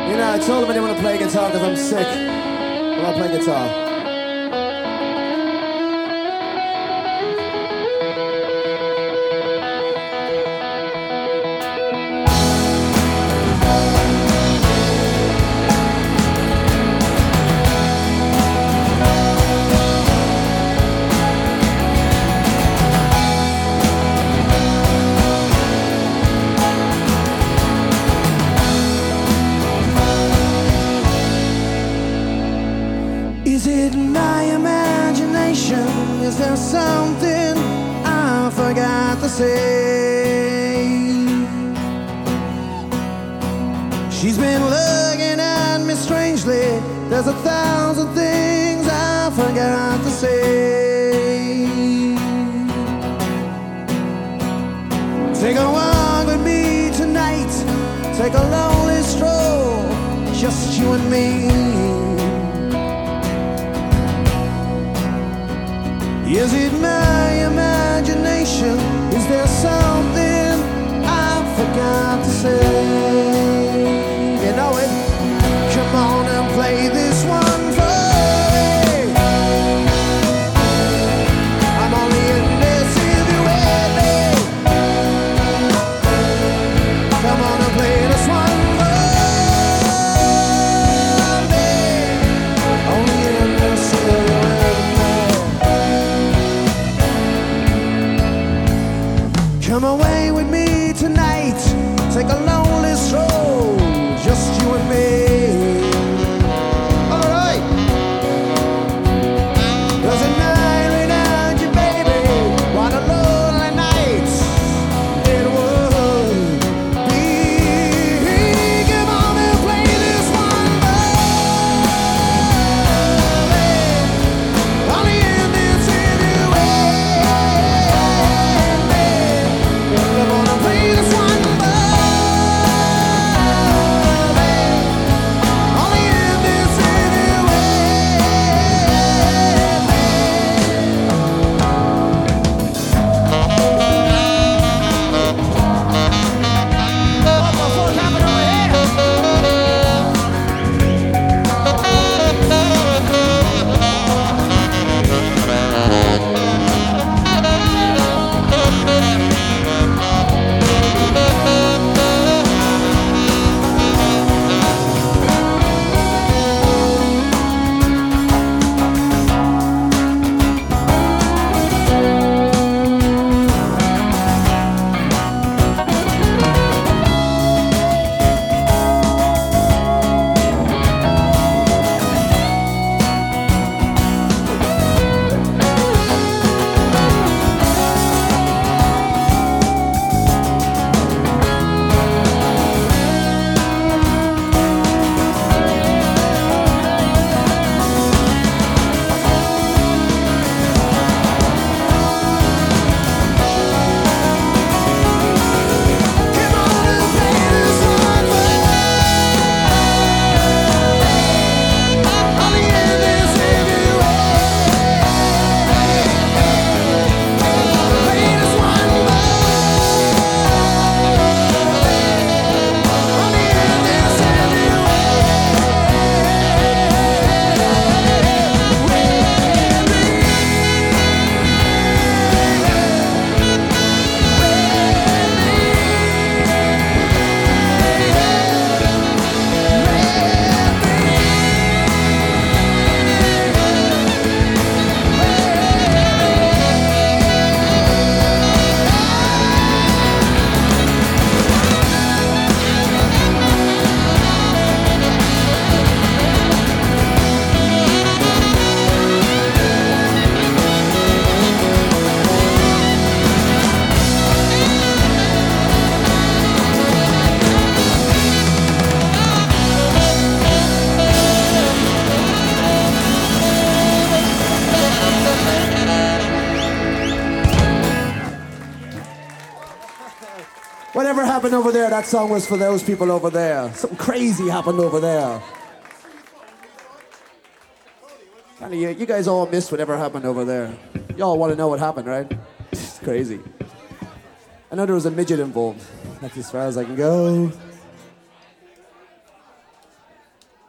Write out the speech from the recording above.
You know, I told him I didn't want to play guitar because I'm sick. But I'll play guitar. Is it my imagination? Is there something I forgot to say? She's been looking at me strangely. There's 1,000 things I forgot to say. Take a walk with me tonight. Take a lonely stroll, just you and me. Is it my imagination? Is there something I forgot to say? You know it. Come on and play this one for me. I'm only in this if you with me. Come on and play this one for me. Only in this if you with me. Come away with me tonight. Take a lonely stroll, just you and me. All right. There's a night without you, baby. What a lonely night it would be. Come on and play this one, baby. Only in this situation. Come on and play this one, only in this What the fuck happened over here? Whatever happened over there, that song was for those people over there. Something crazy happened over there. Kinda, you guys all missed whatever happened over there. Y'all want to know what happened, right? It's crazy. I know there was a midget involved. That's as far as I can go.